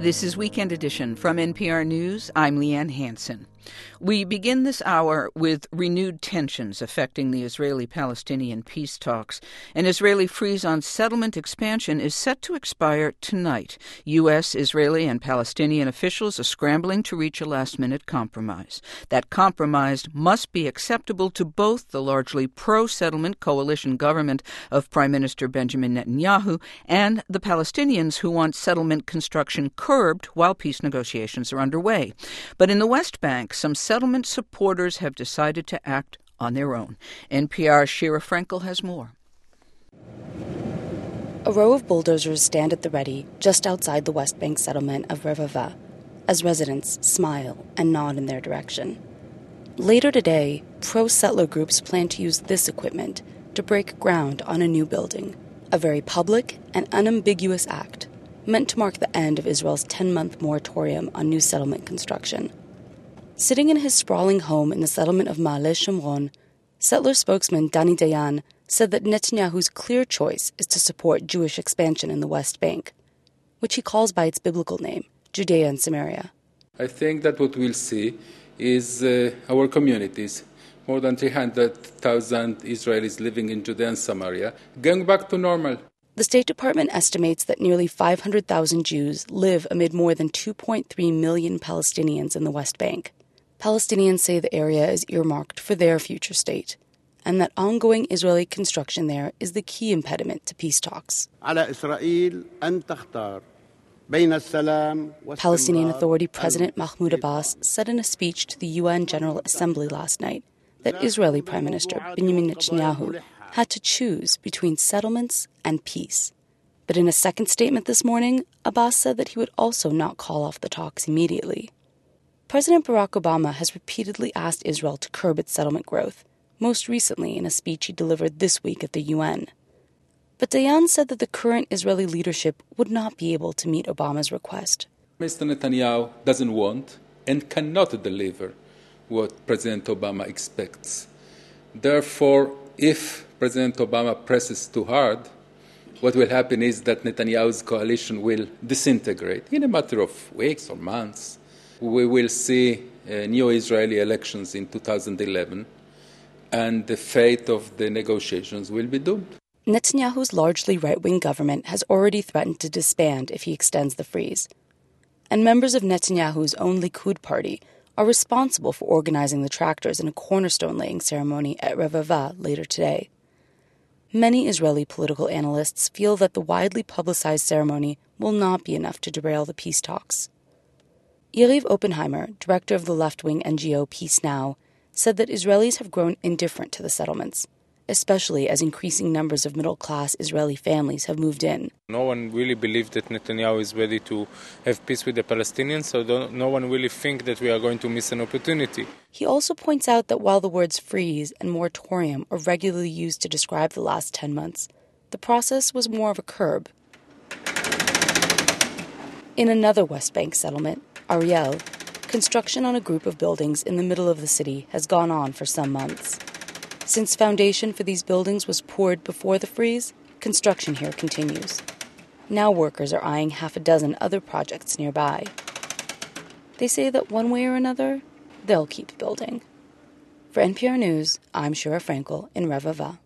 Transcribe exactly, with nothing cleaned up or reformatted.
This is Weekend Edition from N P R News. I'm Leanne Hansen. We begin this hour with renewed tensions affecting the Israeli-Palestinian peace talks. An Israeli freeze on settlement expansion is set to expire tonight. U S, Israeli, and Palestinian officials are scrambling to reach a last-minute compromise. That compromise must be acceptable to both the largely pro-settlement coalition government of Prime Minister Benjamin Netanyahu and the Palestinians who want settlement construction curbed while peace negotiations are underway. But in the West Bank, some settlement supporters have decided to act on their own. N P R's Shira Frankel has more. A row of bulldozers stand at the ready just outside the West Bank settlement of Revava as residents smile and nod in their direction. Later today, pro-settler groups plan to use this equipment to break ground on a new building, a very public and unambiguous act meant to mark the end of Israel's ten-month moratorium on new settlement construction. Sitting in his sprawling home in the settlement of Ma'ale Shomron, settler spokesman Dani Dayan said that Netanyahu's clear choice is to support Jewish expansion in the West Bank, which he calls by its biblical name, Judea and Samaria. I think that what we'll see is uh, our communities, more than three hundred thousand Israelis living in Judea and Samaria, going back to normal. The State Department estimates that nearly five hundred thousand Jews live amid more than two point three million Palestinians in the West Bank. Palestinians say the area is earmarked for their future state, and that ongoing Israeli construction there is the key impediment to peace talks. Palestinian Authority President Mahmoud Abbas said in a speech to the U N General Assembly last night that Israeli Prime Minister Benjamin Netanyahu had to choose between settlements and peace. But in a second statement this morning, Abbas said that he would also not call off the talks immediately. President Barack Obama has repeatedly asked Israel to curb its settlement growth, most recently in a speech he delivered this week at the U N. But Dayan said that the current Israeli leadership would not be able to meet Obama's request. Mister Netanyahu doesn't want and cannot deliver what President Obama expects. Therefore, if President Obama presses too hard, what will happen is that Netanyahu's coalition will disintegrate in a matter of weeks or months. We will see uh, new Israeli elections in two thousand eleven, and the fate of the negotiations will be doomed. Netanyahu's largely right-wing government has already threatened to disband if he extends the freeze. And members of Netanyahu's own Likud party are responsible for organizing the tractors in a cornerstone-laying ceremony at Revava later today. Many Israeli political analysts feel that the widely publicized ceremony will not be enough to derail the peace talks. Yariv Oppenheimer, director of the left-wing N G O Peace Now, said that Israelis have grown indifferent to the settlements, especially as increasing numbers of middle-class Israeli families have moved in. No one really believes that Netanyahu is ready to have peace with the Palestinians, so no one really thinks that we are going to miss an opportunity. He also points out that while the words freeze and moratorium are regularly used to describe the last ten months, the process was more of a curb. In another West Bank settlement, Ariel, construction on a group of buildings in the middle of the city has gone on for some months. Since foundation for these buildings was poured before the freeze, construction here continues. Now workers are eyeing half a dozen other projects nearby. They say that one way or another, they'll keep building. For N P R News, I'm Shira Frankel in Revava.